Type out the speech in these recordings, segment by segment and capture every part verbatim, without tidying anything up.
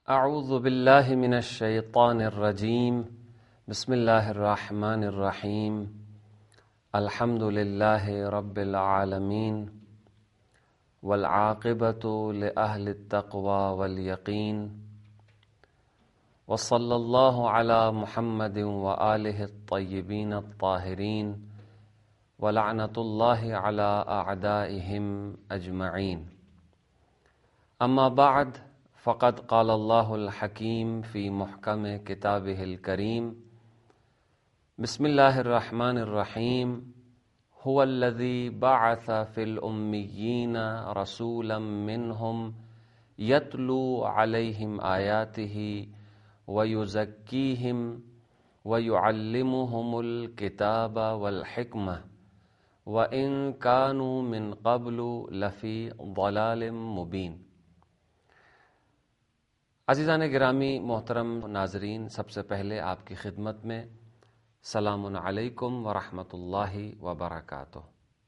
اعوذ باللہ من الشیطان الرجیم بسم اللہ الرحمن الرحیم الحمد للہ رب العالمین والعاقبۃ لأہل التقوی والیقین وصلی اللہ علی محمد وآلہ الطیبین الطاہرین ولعنۃ اللہ علی اعدائہم اجمعین. اما بعد فقد قال اللہ الحکیم فی محکم کتابہ الکریم بسم اللہ الرحمن الرحیم هو الذی بعث فی الامیین رسولا منہم یتلو علیہم آیاتہ ویزکیہم ویعلمہم الکتاب والحکمہ وإن كانوا من قبل لفی ضلال مبین. عزیزان گرامی محترم ناظرین، سب سے پہلے آپ کی خدمت میں سلام علیکم ورحمۃ اللہ وبرکاتہ.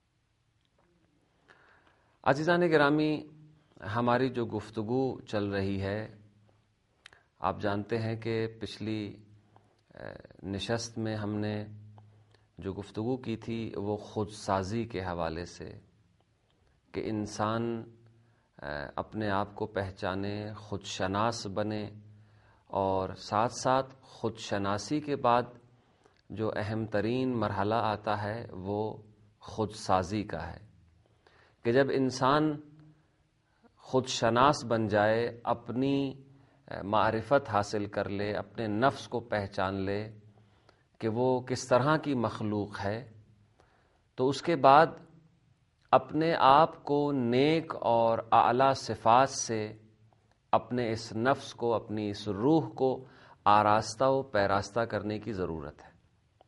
عزیزان گرامی، ہماری جو گفتگو چل رہی ہے، آپ جانتے ہیں کہ پچھلی نشست میں ہم نے جو گفتگو کی تھی وہ خود سازی کے حوالے سے، کہ انسان اپنے آپ کو پہچانے، خود شناس بنے، اور ساتھ ساتھ خود شناسی کے بعد جو اہم ترین مرحلہ آتا ہے وہ خود سازی کا ہے، کہ جب انسان خود شناس بن جائے، اپنی معرفت حاصل کر لے، اپنے نفس کو پہچان لے کہ وہ کس طرح کی مخلوق ہے، تو اس کے بعد اپنے آپ کو نیک اور اعلیٰ صفات سے اپنے اس نفس کو، اپنی اس روح کو آراستہ و پیراستہ کرنے کی ضرورت ہے.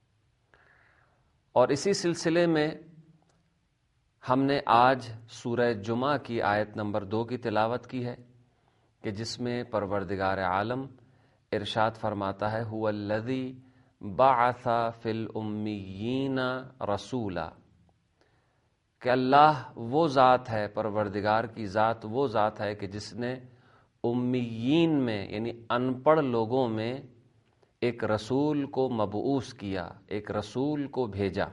اور اسی سلسلے میں ہم نے آج سورہ جمعہ کی آیت نمبر دو کی تلاوت کی ہے، کہ جس میں پروردگار عالم ارشاد فرماتا ہے هو الذی بعث فی الامیین رسولا، کہ اللہ وہ ذات ہے، پروردگار کی ذات وہ ذات ہے کہ جس نے امیین میں یعنی ان پڑھ لوگوں میں ایک رسول کو مبعوث کیا، ایک رسول کو بھیجا.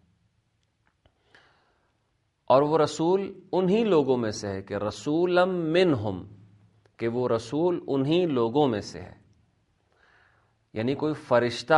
اور وہ رسول انہی لوگوں میں سے ہے کہ رسولا منہم، کہ وہ رسول انہی لوگوں میں سے ہے، یعنی کوئی فرشتہ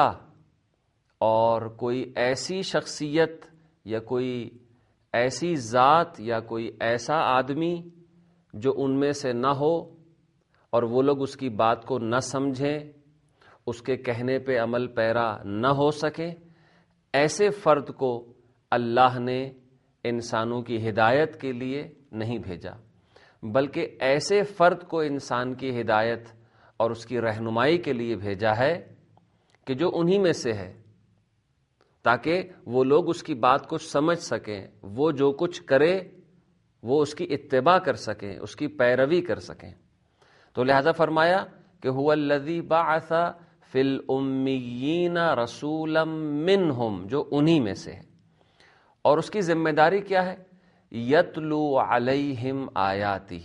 اور کوئی ایسی شخصیت یا کوئی ایسی ذات یا کوئی ایسا آدمی جو ان میں سے نہ ہو اور وہ لوگ اس کی بات کو نہ سمجھیں، اس کے کہنے پہ عمل پیرا نہ ہو سکے، ایسے فرد کو اللہ نے انسانوں کی ہدایت کے لیے نہیں بھیجا، بلکہ ایسے فرد کو انسان کی ہدایت اور اس کی رہنمائی کے لیے بھیجا ہے کہ جو انہی میں سے ہے، تاکہ وہ لوگ اس کی بات کو سمجھ سکیں، وہ جو کچھ کرے وہ اس کی اتباع کر سکیں، اس کی پیروی کر سکیں. تو لہذا فرمایا کہ هو الذی بعث فی الامیین رسولا منہم، جو انہی میں سے ہے. اور اس کی ذمہ داری کیا ہے؟ یتلو علیہم آیاتہ،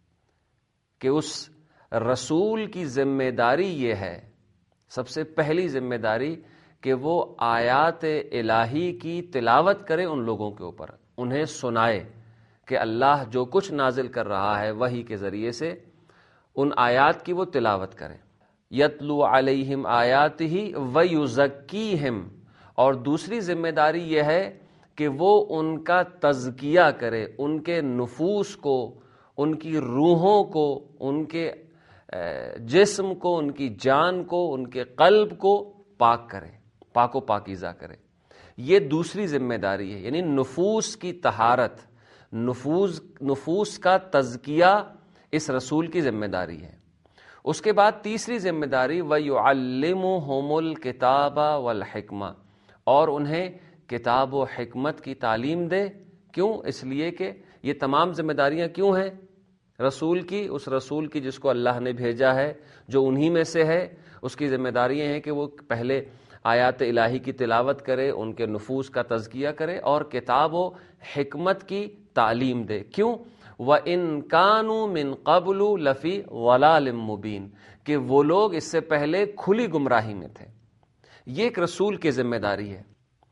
کہ اس رسول کی ذمہ داری یہ ہے، سب سے پہلی ذمہ داری، کہ وہ آیات الہی کی تلاوت کرے ان لوگوں کے اوپر، انہیں سنائے کہ اللہ جو کچھ نازل کر رہا ہے وحی کے ذریعے سے، ان آیات کی وہ تلاوت کرے. یتلو علیہم آیاتہ ویزکیہم، اور دوسری ذمہ داری یہ ہے کہ وہ ان کا تزکیہ کرے، ان کے نفوس کو، ان کی روحوں کو، ان کے جسم کو، ان کی جان کو، ان کے قلب کو پاک کرے، پاک و پاکیزہ کرے. یہ دوسری ذمہ داری ہے، یعنی نفوس کی طہارت، نفوس نفوس کا تزکیہ اس رسول کی ذمہ داری ہے. اس کے بعد تیسری ذمہ داری وَيُعَلِّمُهُمُ الْكِتَابَ وَالْحِكْمَةَ، اور انہیں کتاب و حکمت کی تعلیم دے. کیوں؟ اس لیے کہ یہ تمام ذمہ داریاں کیوں ہیں رسول کی؟ اس رسول کی جس کو اللہ نے بھیجا ہے، جو انہی میں سے ہے، اس کی ذمہ داریاں ہیں کہ وہ پہلے آیات الہی کی تلاوت کرے، ان کے نفوس کا تزکیہ کرے، اور کتاب و حکمت کی تعلیم دے. کیوں؟ وَإِن كَانُوا مِن قَبْلُ لَفِي ضَلَالٍ مُبِينٍ، کہ وہ لوگ اس سے پہلے کھلی گمراہی میں تھے۔ یہ ایک رسول کی ذمہ داری ہے۔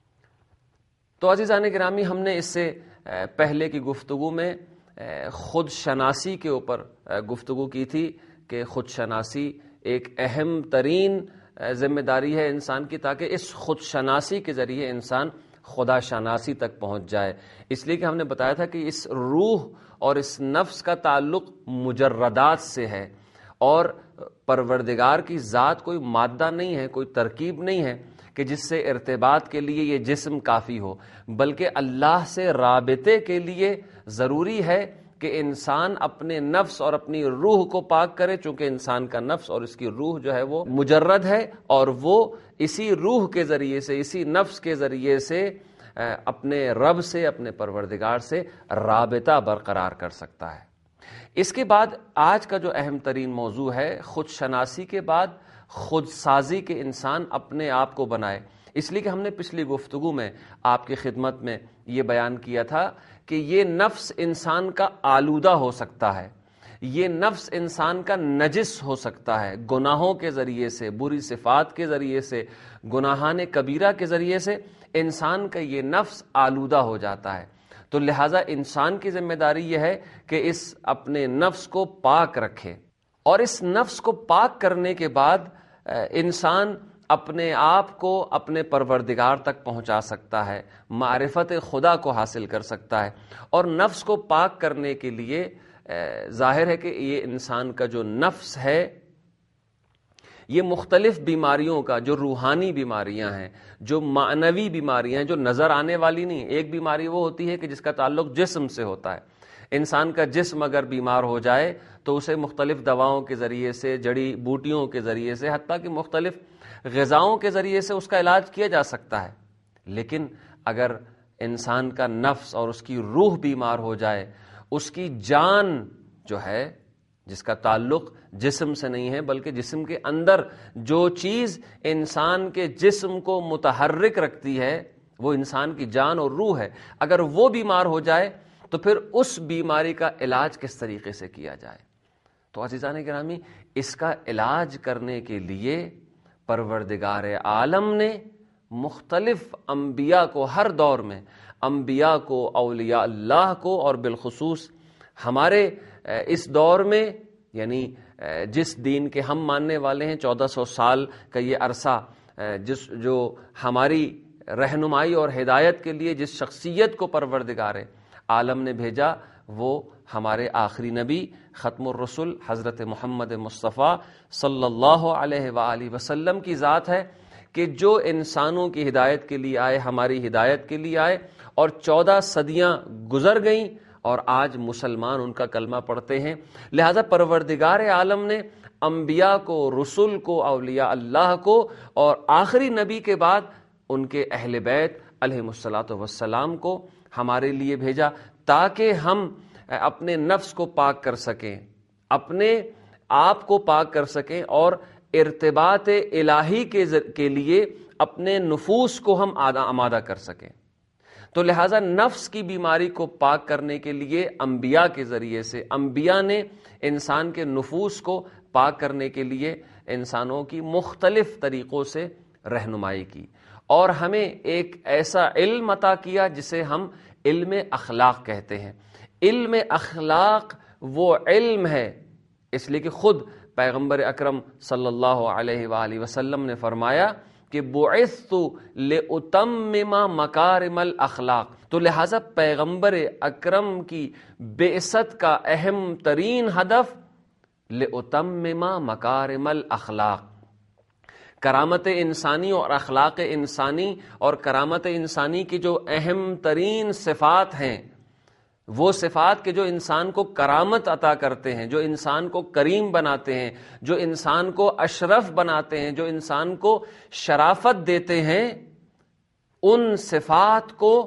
تو عزیزان گرامی، ہم نے اس سے پہلے کی گفتگو میں خود شناسی کے اوپر گفتگو کی تھی کہ خود شناسی ایک اہم ترین ذمہ داری ہے انسان کی، تاکہ اس خود شناسی کے ذریعے انسان خدا شناسی تک پہنچ جائے۔ اس لیے کہ ہم نے بتایا تھا کہ اس روح اور اس نفس کا تعلق مجردات سے ہے، اور پروردگار کی ذات کوئی مادہ نہیں ہے، کوئی ترکیب نہیں ہے کہ جس سے ارتباط کے لیے یہ جسم کافی ہو، بلکہ اللہ سے رابطے کے لیے ضروری ہے کہ انسان اپنے نفس اور اپنی روح کو پاک کرے، چونکہ انسان کا نفس اور اس کی روح جو ہے وہ مجرد ہے، اور وہ اسی روح کے ذریعے سے، اسی نفس کے ذریعے سے اپنے رب سے، اپنے پروردگار سے رابطہ برقرار کر سکتا ہے۔ اس کے بعد آج کا جو اہم ترین موضوع ہے، خود شناسی کے بعد خود سازی کے انسان اپنے آپ کو بنائے۔ اس لیے کہ ہم نے پچھلی گفتگو میں آپ کی خدمت میں یہ بیان کیا تھا کہ یہ نفس انسان کا آلودہ ہو سکتا ہے، یہ نفس انسان کا نجس ہو سکتا ہے، گناہوں کے ذریعے سے، بری صفات کے ذریعے سے، گناہان کبیرہ کے ذریعے سے انسان کا یہ نفس آلودہ ہو جاتا ہے۔ تو لہٰذا انسان کی ذمہ داری یہ ہے کہ اس اپنے نفس کو پاک رکھے، اور اس نفس کو پاک کرنے کے بعد انسان اپنے آپ کو اپنے پروردگار تک پہنچا سکتا ہے، معرفت خدا کو حاصل کر سکتا ہے۔ اور نفس کو پاک کرنے کے لیے ظاہر ہے کہ یہ انسان کا جو نفس ہے یہ مختلف بیماریوں کا، جو روحانی بیماریاں ہیں، جو معنوی بیماریاں ہیں، جو نظر آنے والی نہیں۔ ایک بیماری وہ ہوتی ہے کہ جس کا تعلق جسم سے ہوتا ہے۔ انسان کا جسم اگر بیمار ہو جائے تو اسے مختلف دواؤں کے ذریعے سے، جڑی بوٹیوں کے ذریعے سے، حتیٰ کہ مختلف غذاؤں کے ذریعے سے اس کا علاج کیا جا سکتا ہے۔ لیکن اگر انسان کا نفس اور اس کی روح بیمار ہو جائے، اس کی جان جو ہے، جس کا تعلق جسم سے نہیں ہے بلکہ جسم کے اندر جو چیز انسان کے جسم کو متحرک رکھتی ہے وہ انسان کی جان اور روح ہے، اگر وہ بیمار ہو جائے تو پھر اس بیماری کا علاج کس طریقے سے کیا جائے؟ تو عزیزان گرامی، اس کا علاج کرنے کے لیے پروردگار عالم نے مختلف انبیاء کو، ہر دور میں انبیاء کو، اولیاء اللہ کو، اور بالخصوص ہمارے اس دور میں، یعنی جس دین کے ہم ماننے والے ہیں، چودہ سو سال کا یہ عرصہ، جس جو ہماری رہنمائی اور ہدایت کے لیے جس شخصیت کو پروردگار عالم نے بھیجا، وہ ہمارے آخری نبی ختم الرسل حضرت محمد مصطفیٰ صلی اللہ علیہ وآلہ وسلم کی ذات ہے، کہ جو انسانوں کی ہدایت کے لیے آئے، ہماری ہدایت کے لیے آئے، اور چودہ صدیاں گزر گئیں اور آج مسلمان ان کا کلمہ پڑھتے ہیں۔ لہذا پروردگار عالم نے انبیاء کو، رسول کو، اولیاء اللہ کو، اور آخری نبی کے بعد ان کے اہل بیت علیہم الصلاۃ والسلام کو ہمارے لیے بھیجا، تاکہ ہم اپنے نفس کو پاک کر سکیں، اپنے آپ کو پاک کر سکیں، اور ارتباط الہی کے لیے اپنے نفوس کو ہم آمادہ کر سکیں۔ تو لہٰذا نفس کی بیماری کو پاک کرنے کے لیے انبیاء کے ذریعے سے، انبیاء نے انسان کے نفوس کو پاک کرنے کے لیے انسانوں کی مختلف طریقوں سے رہنمائی کی، اور ہمیں ایک ایسا علم عطا کیا جسے ہم علم اخلاق کہتے ہیں۔ علم اخلاق وہ علم ہے، اس لیے کہ خود پیغمبر اکرم صلی اللہ علیہ وآلہ وسلم نے فرمایا کہ بعثت لأتمم مکارم الاخلاق۔ تو لہٰذا پیغمبر اکرم کی بعثت کا اہم ترین ہدف لأتمم مکارم الاخلاق، کرامت انسانی اور اخلاق انسانی، اور کرامت انسانی کی جو اہم ترین صفات ہیں، وہ صفات کے جو انسان کو کرامت عطا کرتے ہیں، جو انسان کو کریم بناتے ہیں، جو انسان کو اشرف بناتے ہیں، جو انسان کو شرافت دیتے ہیں، ان صفات کو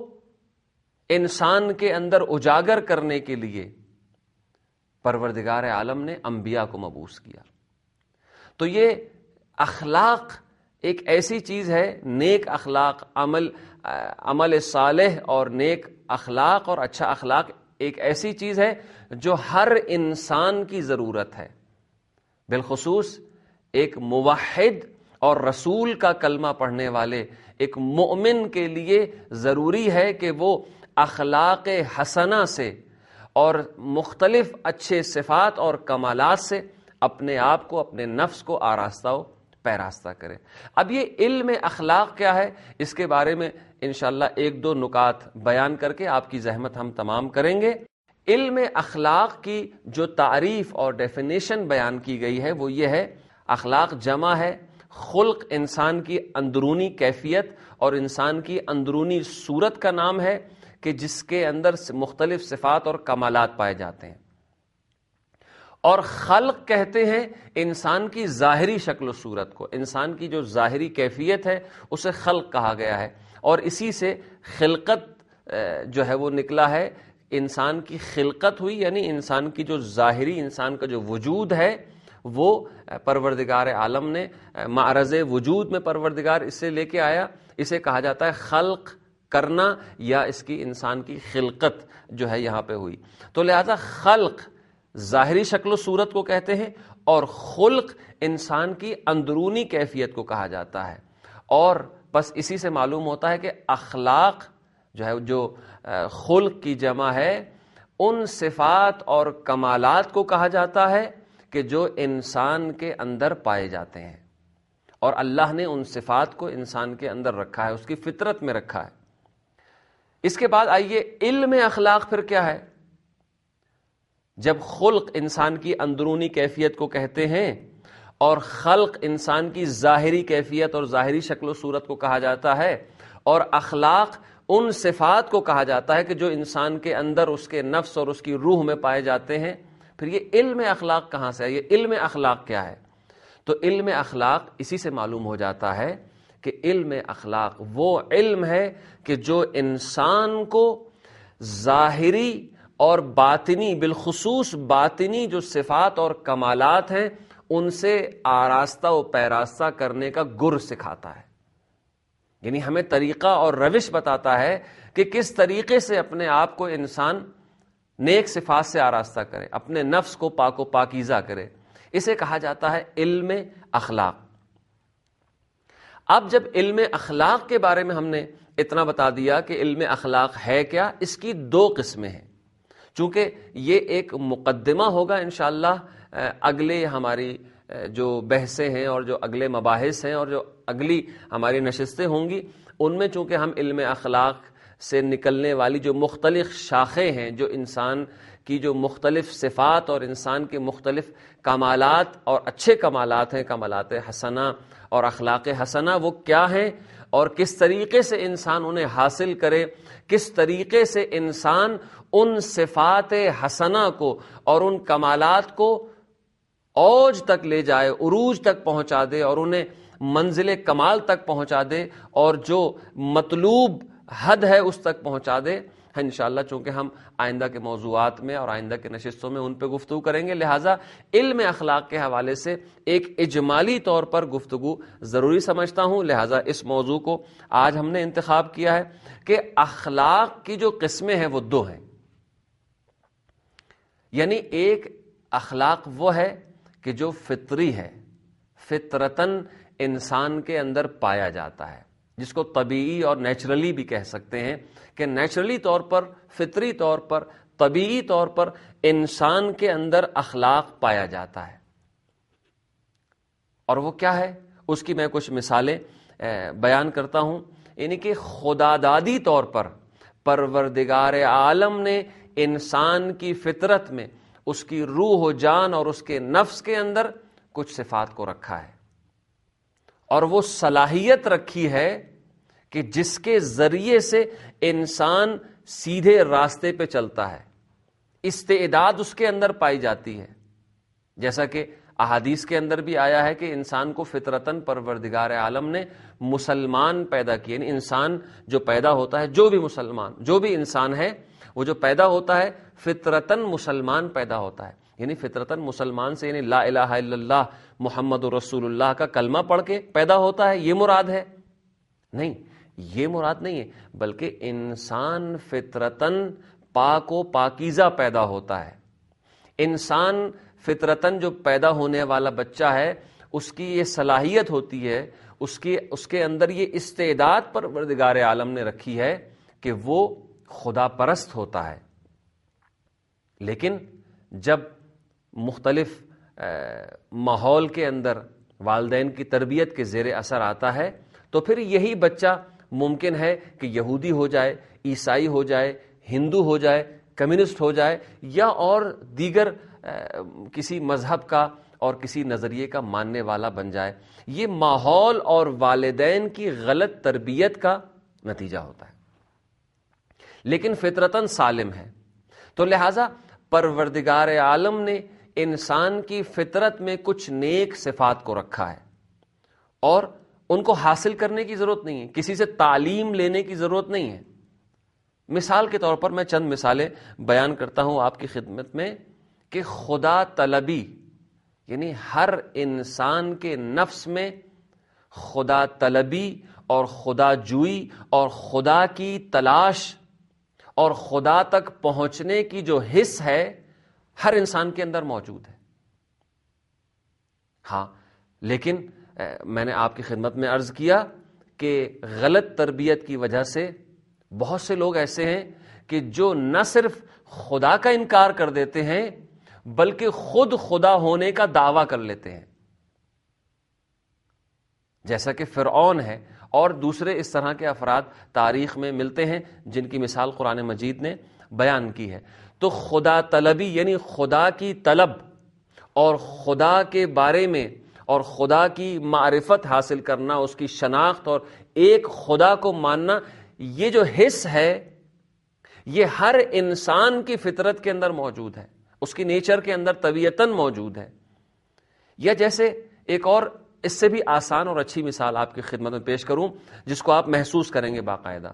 انسان کے اندر اجاگر کرنے کے لیے پروردگار عالم نے انبیاء کو مبعوث کیا۔ تو یہ اخلاق ایک ایسی چیز ہے، نیک اخلاق، عمل عمل صالح اور نیک اخلاق اور اچھا اخلاق ایک ایسی چیز ہے جو ہر انسان کی ضرورت ہے، بالخصوص ایک موحد اور رسول کا کلمہ پڑھنے والے ایک مومن کے لیے ضروری ہے کہ وہ اخلاق حسنہ سے اور مختلف اچھے صفات اور کمالات سے اپنے آپ کو، اپنے نفس کو آراستہ و پیراستہ کرے۔ اب یہ علم اخلاق کیا ہے، اس کے بارے میں انشاءاللہ ایک دو نکات بیان کر کے آپ کی زحمت ہم تمام کریں گے۔ علم اخلاق کی جو تعریف اور ڈیفینیشن بیان کی گئی ہے وہ یہ ہے، اخلاق جمع ہے خلق، انسان کی اندرونی کیفیت اور انسان کی اندرونی صورت کا نام ہے کہ جس کے اندر مختلف صفات اور کمالات پائے جاتے ہیں، اور خلق کہتے ہیں انسان کی ظاہری شکل و صورت کو، انسان کی جو ظاہری کیفیت ہے اسے خلق کہا گیا ہے، اور اسی سے خلقت جو ہے وہ نکلا ہے، انسان کی خلقت ہوئی، یعنی انسان کی جو ظاہری، انسان کا جو وجود ہے وہ پروردگار عالم نے معرض وجود میں پروردگار اسے لے کے آیا، اسے کہا جاتا ہے خلق کرنا، یا اس کی انسان کی خلقت جو ہے یہاں پہ ہوئی۔ تو لہذا خلق ظاہری شکل و صورت کو کہتے ہیں، اور خلق انسان کی اندرونی کیفیت کو کہا جاتا ہے، اور بس اسی سے معلوم ہوتا ہے کہ اخلاق جو ہے، جو خلق کی جمع ہے، ان صفات اور کمالات کو کہا جاتا ہے کہ جو انسان کے اندر پائے جاتے ہیں، اور اللہ نے ان صفات کو انسان کے اندر رکھا ہے، اس کی فطرت میں رکھا ہے۔ اس کے بعد آئیے علم اخلاق پھر کیا ہے؟ جب خلق انسان کی اندرونی کیفیت کو کہتے ہیں اور خلق انسان کی ظاہری کیفیت اور ظاہری شکل و صورت کو کہا جاتا ہے، اور اخلاق ان صفات کو کہا جاتا ہے کہ جو انسان کے اندر، اس کے نفس اور اس کی روح میں پائے جاتے ہیں، پھر یہ علم اخلاق کہاں سے ہے؟ یہ علم اخلاق کیا ہے؟ تو علم اخلاق اسی سے معلوم ہو جاتا ہے کہ علم اخلاق وہ علم ہے کہ جو انسان کو ظاہری اور باطنی، بالخصوص باطنی جو صفات اور کمالات ہیں ان سے آراستہ و پیراستہ کرنے کا گر سکھاتا ہے، یعنی ہمیں طریقہ اور روش بتاتا ہے کہ کس طریقے سے اپنے آپ کو انسان نیک صفات سے آراستہ کرے، اپنے نفس کو پاک و پاکیزہ کرے، اسے کہا جاتا ہے علم اخلاق۔ اب جب علم اخلاق کے بارے میں ہم نے اتنا بتا دیا کہ علم اخلاق ہے کیا، اس کی دو قسمیں ہیں، چونکہ یہ ایک مقدمہ ہوگا انشاءاللہ اگلے ہماری جو بحثیں ہیں اور جو اگلے مباحث ہیں اور جو اگلی ہماری نشستیں ہوں گی، ان میں چونکہ ہم علم اخلاق سے نکلنے والی جو مختلف شاخیں ہیں، جو انسان کی جو مختلف صفات اور انسان کے مختلف کمالات اور اچھے کمالات ہیں، کمالات حسنہ اور اخلاق حسنہ، وہ کیا ہیں اور کس طریقے سے انسان انہیں حاصل کرے، کس طریقے سے انسان ان صفات حسنہ کو اور ان کمالات کو اوج تک لے جائے، عروج تک پہنچا دے اور انہیں منزل کمال تک پہنچا دے، اور جو مطلوب حد ہے اس تک پہنچا دے۔ انشاءاللہ چونکہ ہم آئندہ کے موضوعات میں اور آئندہ کے نشستوں میں ان پہ گفتگو کریں گے، لہٰذا علم اخلاق کے حوالے سے ایک اجمالی طور پر گفتگو ضروری سمجھتا ہوں، لہٰذا اس موضوع کو آج ہم نے انتخاب کیا ہے کہ اخلاق کی جو قسمیں ہیں وہ دو ہیں، یعنی ایک اخلاق وہ ہے کہ جو فطری ہے، فطرتاً انسان کے اندر پایا جاتا ہے، جس کو طبیعی اور نیچرلی بھی کہہ سکتے ہیں کہ نیچرلی طور پر، فطری طور پر، طبیعی طور پر انسان کے اندر اخلاق پایا جاتا ہے۔ اور وہ کیا ہے؟ اس کی میں کچھ مثالیں بیان کرتا ہوں، یعنی کہ خدادادی طور پر پروردگار عالم نے انسان کی فطرت میں، اس کی روح و جان اور اس کے نفس کے اندر کچھ صفات کو رکھا ہے، اور وہ صلاحیت رکھی ہے کہ جس کے ذریعے سے انسان سیدھے راستے پہ چلتا ہے، استعداد اس کے اندر پائی جاتی ہے، جیسا کہ احادیث کے اندر بھی آیا ہے کہ انسان کو فطرتاً پروردگار عالم نے مسلمان پیدا کیے، یعنی انسان جو پیدا ہوتا ہے، جو بھی مسلمان، جو بھی انسان ہے، وہ جو پیدا ہوتا ہے فطرتاً مسلمان پیدا ہوتا ہے، یعنی فطرتاً مسلمان سے یعنی لا الہ الا اللہ محمد رسول اللہ کا کلمہ پڑھ کے پیدا ہوتا ہے، یہ مراد ہے؟ نہیں، یہ مراد نہیں ہے، بلکہ انسان فطرتاً پاک و پاکیزہ پیدا ہوتا ہے. انسان فطرتاً جو پیدا ہونے والا بچہ ہے اس کی یہ صلاحیت ہوتی ہے، اس کی اس کے اندر یہ استعداد پروردگار عالم نے رکھی ہے کہ وہ خدا پرست ہوتا ہے. لیکن جب مختلف ماحول کے اندر والدین کی تربیت کے زیر اثر آتا ہے تو پھر یہی بچہ ممکن ہے کہ یہودی ہو جائے، عیسائی ہو جائے، ہندو ہو جائے، کمیونسٹ ہو جائے، یا اور دیگر کسی مذہب کا اور کسی نظریے کا ماننے والا بن جائے. یہ ماحول اور والدین کی غلط تربیت کا نتیجہ ہوتا ہے، لیکن فطرتاً سالم ہے. تو لہذا پروردگار عالم نے انسان کی فطرت میں کچھ نیک صفات کو رکھا ہے اور ان کو حاصل کرنے کی ضرورت نہیں ہے، کسی سے تعلیم لینے کی ضرورت نہیں ہے. مثال کے طور پر میں چند مثالیں بیان کرتا ہوں آپ کی خدمت میں کہ خدا طلبی، یعنی ہر انسان کے نفس میں خدا طلبی اور خدا جوئی اور خدا کی تلاش اور خدا تک پہنچنے کی جو حس ہے ہر انسان کے اندر موجود ہے. ہاں لیکن میں نے آپ کی خدمت میں عرض کیا کہ غلط تربیت کی وجہ سے بہت سے لوگ ایسے ہیں کہ جو نہ صرف خدا کا انکار کر دیتے ہیں بلکہ خود خدا ہونے کا دعویٰ کر لیتے ہیں، جیسا کہ فرعون ہے اور دوسرے اس طرح کے افراد تاریخ میں ملتے ہیں جن کی مثال قرآن مجید نے بیان کی ہے. تو خدا طلبی یعنی خدا کی طلب اور خدا کے بارے میں اور خدا کی معرفت حاصل کرنا، اس کی شناخت اور ایک خدا کو ماننا، یہ جو حس ہے یہ ہر انسان کی فطرت کے اندر موجود ہے، اس کی نیچر کے اندر طبیعتاً موجود ہے. یا جیسے ایک اور اس سے بھی آسان اور اچھی مثال آپ کی خدمت میں پیش کروں جس کو آپ محسوس کریں گے باقاعدہ.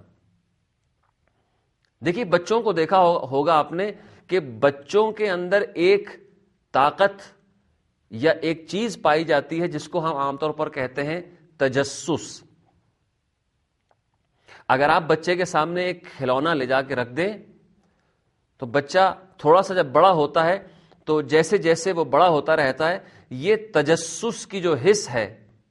دیکھیے بچوں کو دیکھا ہوگا آپ نے کہ بچوں کے اندر ایک طاقت یا ایک چیز پائی جاتی ہے جس کو ہم عام طور پر کہتے ہیں تجسس. اگر آپ بچے کے سامنے ایک کھلونا لے جا کے رکھ دیں تو بچہ تھوڑا سا جب بڑا ہوتا ہے تو جیسے جیسے وہ بڑا ہوتا رہتا ہے یہ تجسس کی جو حس ہے،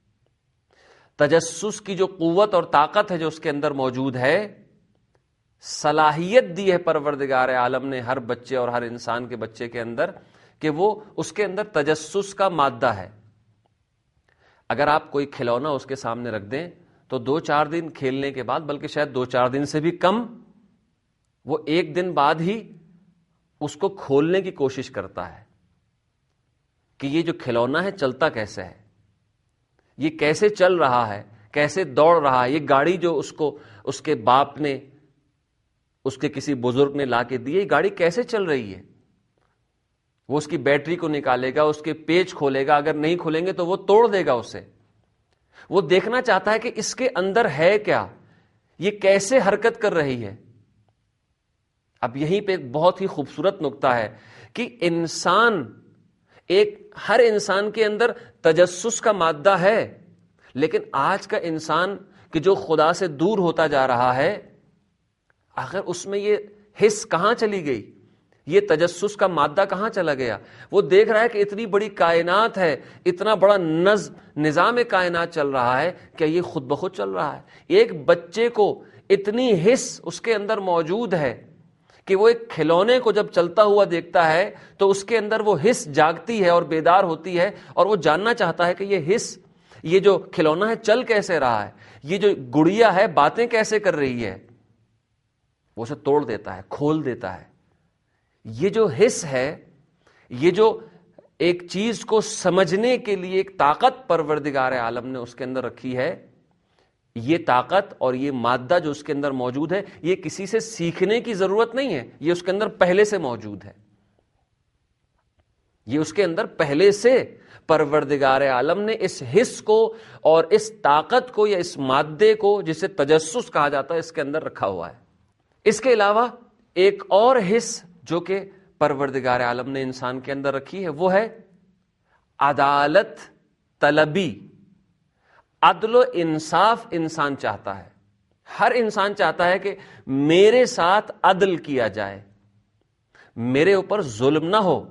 تجسس کی جو قوت اور طاقت ہے جو اس کے اندر موجود ہے، صلاحیت دی ہے پروردگار عالم نے ہر بچے اور ہر انسان کے بچے کے اندر کہ وہ اس کے اندر تجسس کا مادہ ہے. اگر آپ کوئی کھلونا اس کے سامنے رکھ دیں تو دو چار دن کھیلنے کے بعد، بلکہ شاید دو چار دن سے بھی کم، وہ ایک دن بعد ہی اس کو کھولنے کی کوشش کرتا ہے کہ یہ جو کھلونا ہے چلتا کیسے ہے، یہ کیسے چل رہا ہے، کیسے دوڑ رہا ہے. یہ گاڑی جو اس کو اس کے باپ نے، اس کے کسی بزرگ نے لا کے دی، یہ گاڑی کیسے چل رہی ہے. وہ اس کی بیٹری کو نکالے گا، اس کے پیچ کھولے گا، اگر نہیں کھولیں گے تو وہ توڑ دے گا اسے. وہ دیکھنا چاہتا ہے کہ اس کے اندر ہے کیا، یہ کیسے حرکت کر رہی ہے. اب یہیں پہ ایک بہت ہی خوبصورت نقطہ ہے کہ انسان، ایک ہر انسان کے اندر تجسس کا مادہ ہے، لیکن آج کا انسان کہ جو خدا سے دور ہوتا جا رہا ہے، آخر اس میں یہ حس کہاں چلی گئی، یہ تجسس کا مادہ کہاں چلا گیا. وہ دیکھ رہا ہے کہ اتنی بڑی کائنات ہے، اتنا بڑا نظم نظام کائنات چل رہا ہے، کیا یہ خود بخود چل رہا ہے. ایک بچے کو اتنی حس اس کے اندر موجود ہے کہ وہ ایک کھلونے کو جب چلتا ہوا دیکھتا ہے تو اس کے اندر وہ حس جاگتی ہے اور بیدار ہوتی ہے، اور وہ جاننا چاہتا ہے کہ یہ حس، یہ جو کھلونا ہے چل کیسے رہا ہے، یہ جو گڑیا ہے باتیں کیسے کر رہی ہے. وہ اسے توڑ دیتا ہے، کھول دیتا ہے. یہ جو حس ہے، یہ جو ایک چیز کو سمجھنے کے لیے ایک طاقت پروردگار عالم نے اس کے اندر رکھی ہے، یہ طاقت اور یہ مادہ جو اس کے اندر موجود ہے، یہ کسی سے سیکھنے کی ضرورت نہیں ہے، یہ اس کے اندر پہلے سے موجود ہے. یہ اس کے اندر پہلے سے پروردگار عالم نے اس حس کو اور اس طاقت کو یا اس مادے کو جسے تجسس کہا جاتا ہے اس کے اندر رکھا ہوا ہے. اس کے علاوہ ایک اور حس جو کہ پروردگار عالم نے انسان کے اندر رکھی ہے وہ ہے عدالت طلبی. عدل و انصاف انسان چاہتا ہے، ہر انسان چاہتا ہے کہ میرے ساتھ عدل کیا جائے، میرے اوپر ظلم نہ ہو.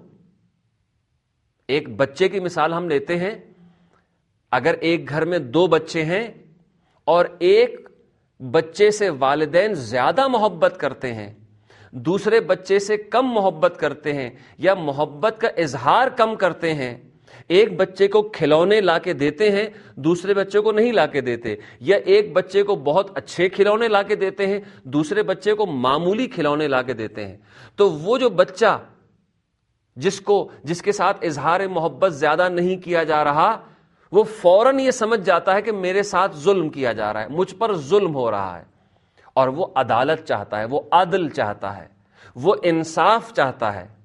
ایک بچے کی مثال ہم لیتے ہیں. اگر ایک گھر میں دو بچے ہیں اور ایک بچے سے والدین زیادہ محبت کرتے ہیں, دوسرے بچے سے کم محبت کرتے ہیں یا محبت کا اظہار کم کرتے ہیں, ایک بچے کو کھلونے لا کے دیتے ہیں, دوسرے بچے کو نہیں لا کے دیتے, یا ایک بچے کو بہت اچھے کھلونے لا کے دیتے ہیں, دوسرے بچے کو معمولی کھلونے لا کے دیتے ہیں, تو وہ جو بچہ جس کو جس کے ساتھ اظہار محبت زیادہ نہیں کیا جا رہا, وہ فوراً یہ سمجھ جاتا ہے کہ میرے ساتھ ظلم کیا جا رہا ہے, مجھ پر ظلم ہو رہا ہے, اور وہ عدالت چاہتا ہے, وہ عدل چاہتا ہے, وہ انصاف چاہتا ہے.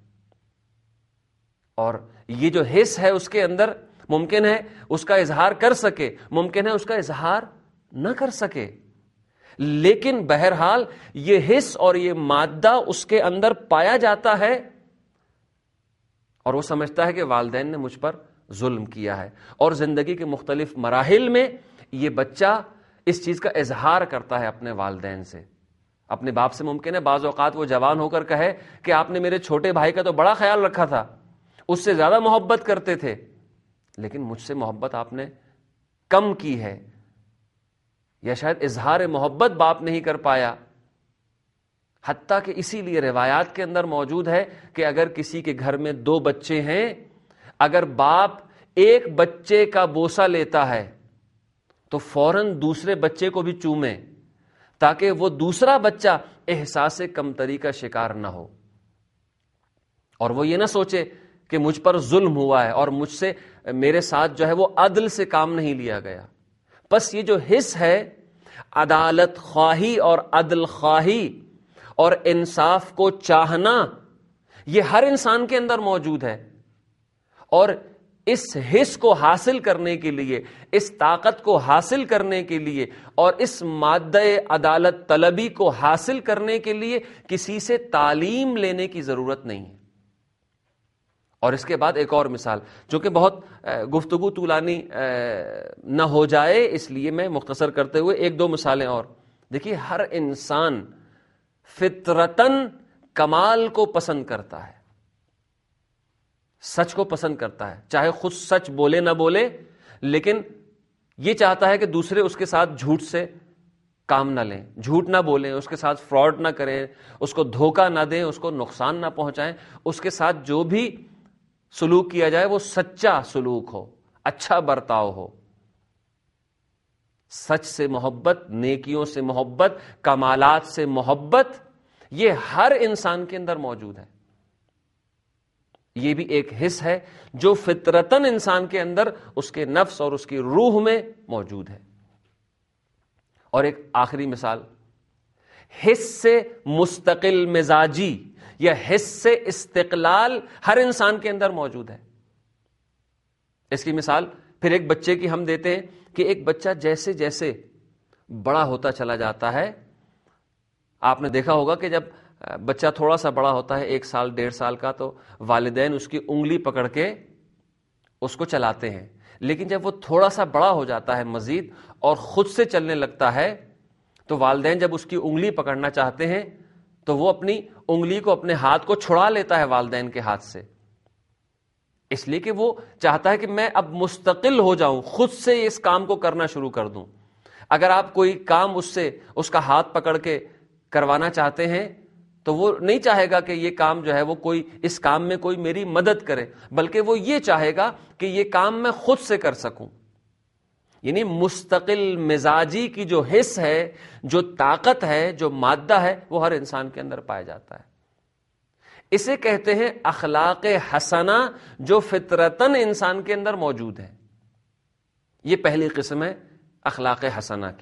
اور یہ جو حس ہے اس کے اندر ممکن ہے اس کا اظہار کر سکے, ممکن ہے اس کا اظہار نہ کر سکے, لیکن بہرحال یہ حس اور یہ مادہ اس کے اندر پایا جاتا ہے, اور وہ سمجھتا ہے کہ والدین نے مجھ پر ظلم کیا ہے. اور زندگی کے مختلف مراحل میں یہ بچہ اس چیز کا اظہار کرتا ہے اپنے والدین سے, اپنے باپ سے. ممکن ہے بعض اوقات وہ جوان ہو کر کہے کہ آپ نے میرے چھوٹے بھائی کا تو بڑا خیال رکھا تھا, اس سے زیادہ محبت کرتے تھے, لیکن مجھ سے محبت آپ نے کم کی ہے, یا شاید اظہار محبت باپ نہیں کر پایا. حتیٰ کہ اسی لیے روایات کے اندر موجود ہے کہ اگر کسی کے گھر میں دو بچے ہیں, اگر باپ ایک بچے کا بوسہ لیتا ہے تو فوراً دوسرے بچے کو بھی چومے, تاکہ وہ دوسرا بچہ احساس کمتری کا شکار نہ ہو, اور وہ یہ نہ سوچے کہ مجھ پر ظلم ہوا ہے اور مجھ سے میرے ساتھ جو ہے وہ عدل سے کام نہیں لیا گیا. بس یہ جو حس ہے عدالت خواہی اور عدل خواہی اور انصاف کو چاہنا, یہ ہر انسان کے اندر موجود ہے, اور اس حس کو حاصل کرنے کے لیے, اس طاقت کو حاصل کرنے کے لیے, اور اس مادہ عدالت طلبی کو حاصل کرنے کے لیے کسی سے تعلیم لینے کی ضرورت نہیں ہے. اور اس کے بعد ایک اور مثال, جو کہ بہت گفتگو طولانی نہ ہو جائے اس لیے میں مختصر کرتے ہوئے ایک دو مثالیں اور. دیکھیے, ہر انسان فطرتاً کمال کو پسند کرتا ہے, سچ کو پسند کرتا ہے, چاہے خود سچ بولے نہ بولے, لیکن یہ چاہتا ہے کہ دوسرے اس کے ساتھ جھوٹ سے کام نہ لیں, جھوٹ نہ بولیں, اس کے ساتھ فراڈ نہ کریں, اس کو دھوکہ نہ دیں, اس کو نقصان نہ پہنچائیں, اس کے ساتھ جو بھی سلوک کیا جائے وہ سچا سلوک ہو, اچھا برتاؤ ہو. سچ سے محبت, نیکیوں سے محبت, کمالات سے محبت, یہ ہر انسان کے اندر موجود ہے. یہ بھی ایک حس ہے جو فطرتاً انسان کے اندر اس کے نفس اور اس کی روح میں موجود ہے. اور ایک آخری مثال, حس سے مستقل مزاجی یا حس سے استقلال ہر انسان کے اندر موجود ہے. اس کی مثال پھر ایک بچے کی ہم دیتے ہیں کہ ایک بچہ جیسے جیسے بڑا ہوتا چلا جاتا ہے, آپ نے دیکھا ہوگا کہ جب بچہ تھوڑا سا بڑا ہوتا ہے, ایک سال ڈیڑھ سال کا, تو والدین اس کی انگلی پکڑ کے اس کو چلاتے ہیں. لیکن جب وہ تھوڑا سا بڑا ہو جاتا ہے مزید اور خود سے چلنے لگتا ہے, تو والدین جب اس کی انگلی پکڑنا چاہتے ہیں تو وہ اپنی انگلی کو, اپنے ہاتھ کو چھڑا لیتا ہے والدین کے ہاتھ سے, اس لیے کہ وہ چاہتا ہے کہ میں اب مستقل ہو جاؤں, خود سے اس کام کو کرنا شروع کر دوں. اگر آپ کوئی کام اس سے اس کا ہاتھ پکڑ کے کروانا چاہتے ہیں تو وہ نہیں چاہے گا کہ یہ کام جو ہے وہ کوئی اس کام میں کوئی میری مدد کرے, بلکہ وہ یہ چاہے گا کہ یہ کام میں خود سے کر سکوں. یعنی مستقل مزاجی کی جو حس ہے, جو طاقت ہے, جو مادہ ہے, وہ ہر انسان کے اندر پایا جاتا ہے. اسے کہتے ہیں اخلاق حسنہ, جو فطرتاً انسان کے اندر موجود ہے. یہ پہلی قسم ہے اخلاق حسنہ کی.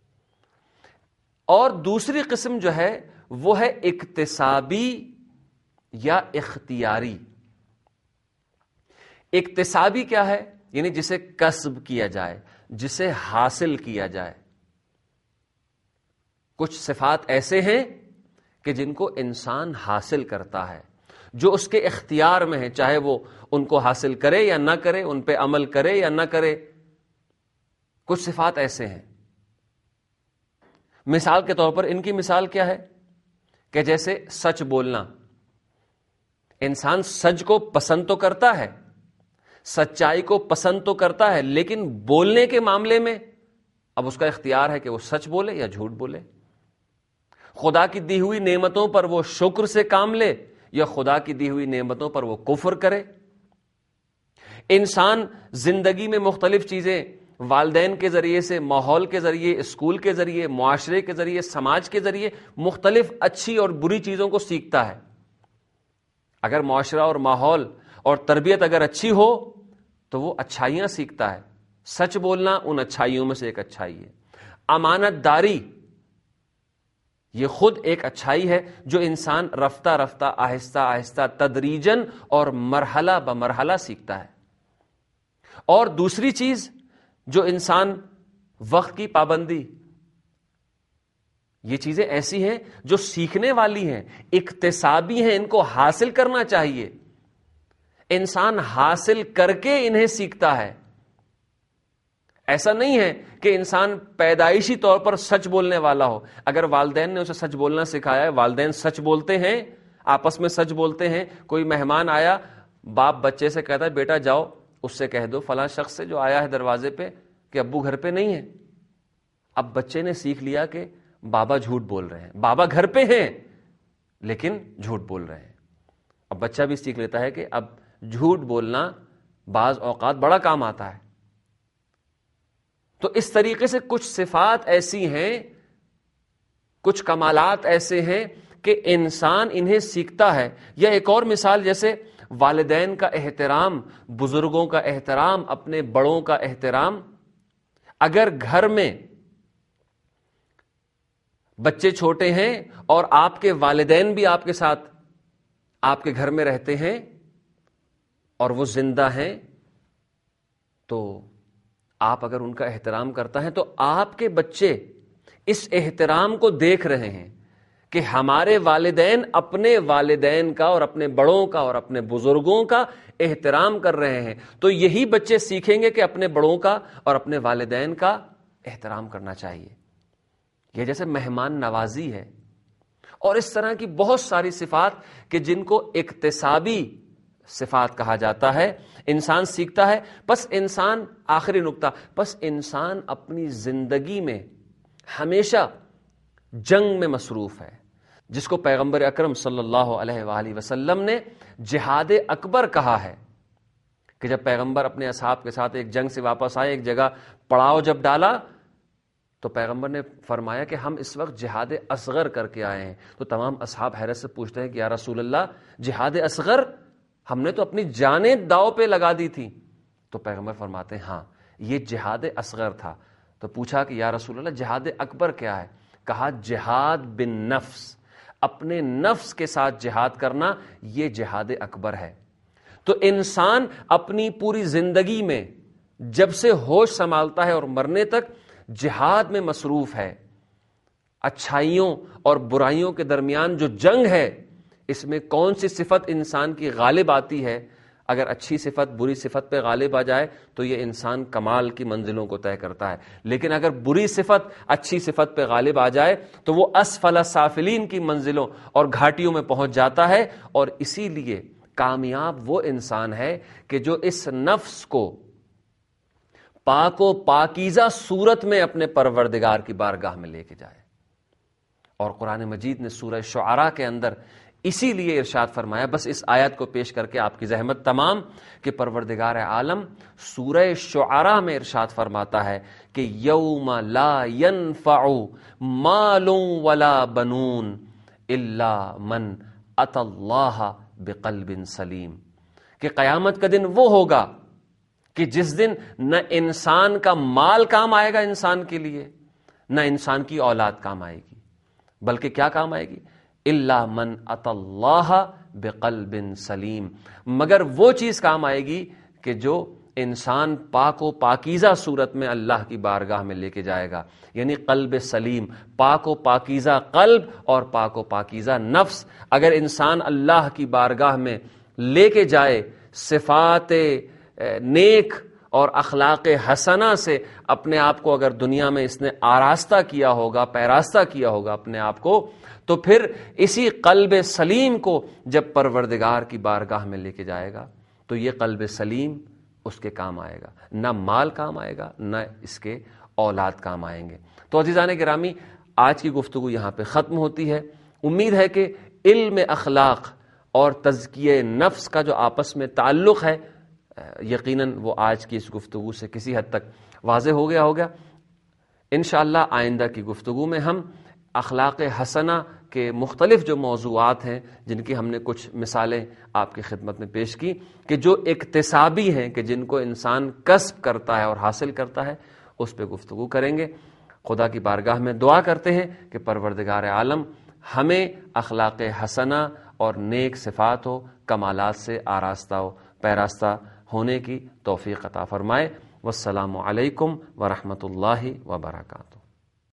اور دوسری قسم جو ہے وہ ہے اکتسابی یا اختیاری. اکتسابی کیا ہے؟ یعنی جسے کسب کیا جائے, جسے حاصل کیا جائے. کچھ صفات ایسے ہیں کہ جن کو انسان حاصل کرتا ہے, جو اس کے اختیار میں ہے, چاہے وہ ان کو حاصل کرے یا نہ کرے, ان پہ عمل کرے یا نہ کرے. کچھ صفات ایسے ہیں. مثال کے طور پر ان کی مثال کیا ہے کہ جیسے سچ بولنا. انسان سچ کو پسند تو کرتا ہے، سچائی کو پسند تو کرتا ہے، لیکن بولنے کے معاملے میں اب اس کا اختیار ہے کہ وہ سچ بولے یا جھوٹ بولے، خدا کی دی ہوئی نعمتوں پر وہ شکر سے کام لے یا خدا کی دی ہوئی نعمتوں پر وہ کفر کرے۔ انسان زندگی میں مختلف چیزیں والدین کے ذریعے سے، ماحول کے ذریعے، اسکول کے ذریعے، معاشرے کے ذریعے، سماج کے ذریعے مختلف اچھی اور بری چیزوں کو سیکھتا ہے۔ اگر معاشرہ اور ماحول اور تربیت اگر اچھی ہو تو وہ اچھائیاں سیکھتا ہے۔ سچ بولنا ان اچھائیوں میں سے ایک اچھائی ہے۔ امانت داری یہ خود ایک اچھائی ہے جو انسان رفتہ رفتہ آہستہ آہستہ تدریجاً اور مرحلہ بمرحلہ سیکھتا ہے۔ اور دوسری چیز جو انسان وقت کی پابندی، یہ چیزیں ایسی ہیں جو سیکھنے والی ہیں، اکتسابی ہیں، ان کو حاصل کرنا چاہیے۔ انسان حاصل کر کے انہیں سیکھتا ہے۔ ایسا نہیں ہے کہ انسان پیدائشی طور پر سچ بولنے والا ہو۔ اگر والدین نے اسے سچ بولنا سکھایا ہے، والدین سچ بولتے ہیں، آپس میں سچ بولتے ہیں، کوئی مہمان آیا، باپ بچے سے کہتا ہے بیٹا جاؤ اس سے کہہ دو فلاں شخص سے جو آیا ہے دروازے پہ کہ ابو گھر پہ نہیں ہے۔ اب بچے نے سیکھ لیا کہ بابا جھوٹ بول رہے ہیں، بابا گھر پہ ہیں لیکن جھوٹ بول رہے ہیں۔ اب بچہ بھی سیکھ لیتا ہے کہ اب جھوٹ بولنا بعض اوقات بڑا کام آتا ہے۔ تو اس طریقے سے کچھ صفات ایسی ہیں، کچھ کمالات ایسے ہیں کہ انسان انہیں سیکھتا ہے۔ یا ایک اور مثال، جیسے والدین کا احترام، بزرگوں کا احترام، اپنے بڑوں کا احترام۔ اگر گھر میں بچے چھوٹے ہیں اور آپ کے والدین بھی آپ کے ساتھ آپ کے گھر میں رہتے ہیں اور وہ زندہ ہیں، تو آپ اگر ان کا احترام کرتا ہے تو آپ کے بچے اس احترام کو دیکھ رہے ہیں کہ ہمارے والدین اپنے والدین کا اور اپنے بڑوں کا اور اپنے بزرگوں کا احترام کر رہے ہیں، تو یہی بچے سیکھیں گے کہ اپنے بڑوں کا اور اپنے والدین کا احترام کرنا چاہیے۔ یہ جیسے مہمان نوازی ہے، اور اس طرح کی بہت ساری صفات کہ جن کو اکتسابی صفات کہا جاتا ہے، انسان سیکھتا ہے۔ بس انسان، آخری نقطہ، بس انسان اپنی زندگی میں ہمیشہ جنگ میں مصروف ہے، جس کو پیغمبر اکرم صلی اللہ علیہ وآلہ وسلم نے جہاد اکبر کہا ہے، کہ جب پیغمبر اپنے اصحاب کے ساتھ ایک جنگ سے واپس آئے، ایک جگہ پڑاؤ جب ڈالا تو پیغمبر نے فرمایا کہ ہم اس وقت جہاد اصغر کر کے آئے ہیں۔ تو تمام اصحاب حیرت سے پوچھتے ہیں کہ یا رسول اللہ، جہاد اصغر؟ ہم نے تو اپنی جانیں داؤ پہ لگا دی تھی۔ تو پیغمبر فرماتے ہیں ہاں یہ جہاد اصغر تھا۔ تو پوچھا کہ یا رسول اللہ جہاد اکبر کیا ہے؟ کہا جہاد بن نفس، اپنے نفس کے ساتھ جہاد کرنا، یہ جہاد اکبر ہے۔ تو انسان اپنی پوری زندگی میں جب سے ہوش سنبھالتا ہے اور مرنے تک جہاد میں مصروف ہے۔ اچھائیوں اور برائیوں کے درمیان جو جنگ ہے، اس میں کون سی صفت انسان کی غالب آتی ہے؟ اگر اچھی صفت بری صفت پہ غالب آ جائے تو یہ انسان کمال کی منزلوں کو طے کرتا ہے، لیکن اگر بری صفت اچھی صفت پہ غالب آ جائے تو وہ اسفل سافلین کی منزلوں اور گھاٹیوں میں پہنچ جاتا ہے۔ اور اسی لیے کامیاب وہ انسان ہے کہ جو اس نفس کو پاک و پاکیزہ صورت میں اپنے پروردگار کی بارگاہ میں لے کے جائے۔ اور قرآن مجید نے سورہ شعراء کے اندر اسی لیے ارشاد فرمایا، بس اس آیت کو پیش کر کے آپ کی زحمت تمام، کہ پروردگار عالم سورہ شعراء میں ارشاد فرماتا ہے کہ یوم لا ينفع مال ولا بنون الا من اتى اللہ بقلب سلیم، کہ قیامت کا دن وہ ہوگا کہ جس دن نہ انسان کا مال کام آئے گا انسان کے لیے، نہ انسان کی اولاد کام آئے گی، بلکہ کیا کام آئے گی؟ الا من اتى اللہ بقلب سلیم، مگر وہ چیز کام آئے گی کہ جو انسان پاک و پاکیزہ صورت میں اللہ کی بارگاہ میں لے کے جائے گا، یعنی قلب سلیم، پاک و پاکیزہ قلب اور پاک و پاکیزہ نفس اگر انسان اللہ کی بارگاہ میں لے کے جائے، صفات نیک اور اخلاق حسنہ سے اپنے آپ کو اگر دنیا میں اس نے آراستہ کیا ہوگا، پیراستہ کیا ہوگا اپنے آپ کو، تو پھر اسی قلب سلیم کو جب پروردگار کی بارگاہ میں لے کے جائے گا تو یہ قلب سلیم اس کے کام آئے گا، نہ مال کام آئے گا، نہ اس کے اولاد کام آئیں گے۔ تو عزیزان گرامی، آج کی گفتگو یہاں پہ ختم ہوتی ہے۔ امید ہے کہ علم اخلاق اور تزکیہ نفس کا جو آپس میں تعلق ہے یقیناً وہ آج کی اس گفتگو سے کسی حد تک واضح ہو گیا ہوگا۔ انشاءاللہ آئندہ کی گفتگو میں ہم اخلاق حسنہ کے مختلف جو موضوعات ہیں، جن کی ہم نے کچھ مثالیں آپ کی خدمت میں پیش کی کہ جو اکتسابی ہیں، کہ جن کو انسان کسب کرتا ہے اور حاصل کرتا ہے، اس پہ گفتگو کریں گے۔ خدا کی بارگاہ میں دعا کرتے ہیں کہ پروردگار عالم ہمیں اخلاق حسنہ اور نیک صفات و کمالات سے آراستہ و پیراستہ ہونے کی توفیق عطا فرمائے۔ والسلام علیکم ورحمۃ اللہ وبرکاتہ۔